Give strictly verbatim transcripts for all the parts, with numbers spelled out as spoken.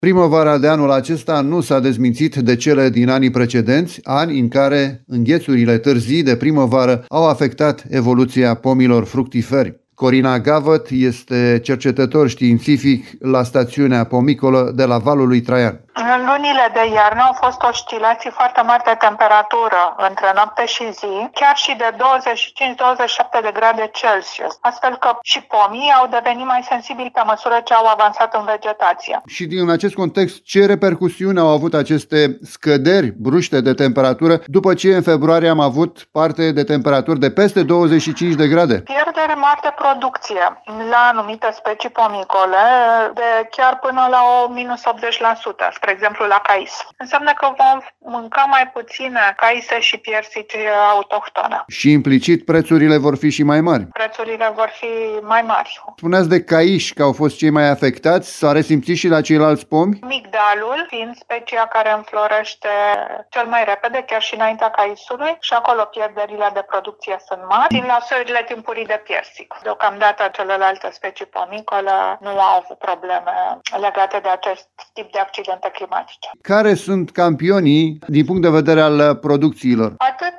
Primăvara de anul acesta nu s-a dezmințit de cele din anii precedenți, ani în care înghețurile târzii de primăvară au afectat evoluția pomilor fructiferi. Corina Gavăt este cercetător științific la stațiunea pomicolă de la Valul lui Traian. În lunile de iarnă au fost oscilații foarte mari de temperatură între noapte și zi, chiar și de douăzeci și cinci - douăzeci și șapte de grade Celsius, astfel că și pomii au devenit mai sensibili pe măsură ce au avansat în vegetație. Și din acest context, ce repercusiuni au avut aceste scăderi bruște de temperatură după ce în februarie am avut parte de temperaturi de peste douăzeci și cinci de grade? Pierdere mare de producție la anumite specii pomicole, de chiar până la o minus optzeci la sută. Spre exemplu, la cais. Înseamnă că vom mânca mai puține caise și piersici autohtone. Și implicit prețurile vor fi și mai mari. Prețurile vor fi mai mari. Spuneați de caiși că au fost cei mai afectați, s-a resimțit și la ceilalți pomi? Migdalul fiind specia care înflorește cel mai repede, chiar și înaintea caisului, și acolo pierderile de producție sunt mari, din la soiurile timpurii de piersic. Deocamdată celelalte specii pomicole nu au avut probleme legate de acest tip de accidente climatice. Care sunt campionii din punct de vedere al producțiilor? Atât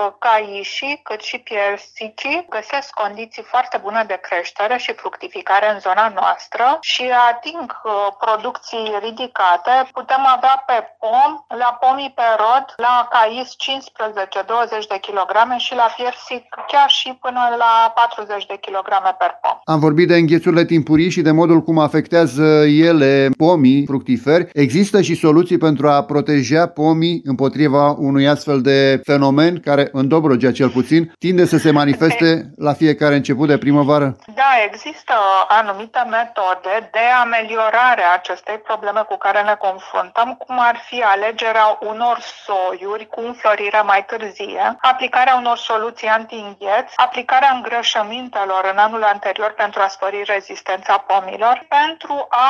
caișii cât și piersicii găsesc condiții foarte bune de creștere și fructificare în zona noastră și ating producții ridicate. Putem avea pe pom, la pomii pe rod, la cais cincisprezece - douăzeci de kilograme și la piersic chiar și până la patruzeci de kilograme per pom. Am vorbit de înghețurile timpurii și de modul cum afectează ele pomii fructiferi. Există și soluții pentru a proteja pomii împotriva unui astfel de fenomen care, în Dobrogea cel puțin, tinde să se manifeste la fiecare început de primăvară? Da, există anumite metode de ameliorare a acestei probleme cu care ne confruntăm, cum ar fi alegerea unor soiuri cu înflorire mai târzie, aplicarea unor soluții anti-îngheț, aplicarea îngrășămintelor în anul anterior pentru a spori rezistența pomilor, pentru a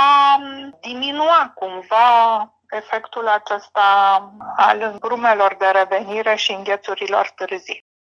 diminua cumva efectul acesta al îngrumelor de revenire și înghețurilor târzii.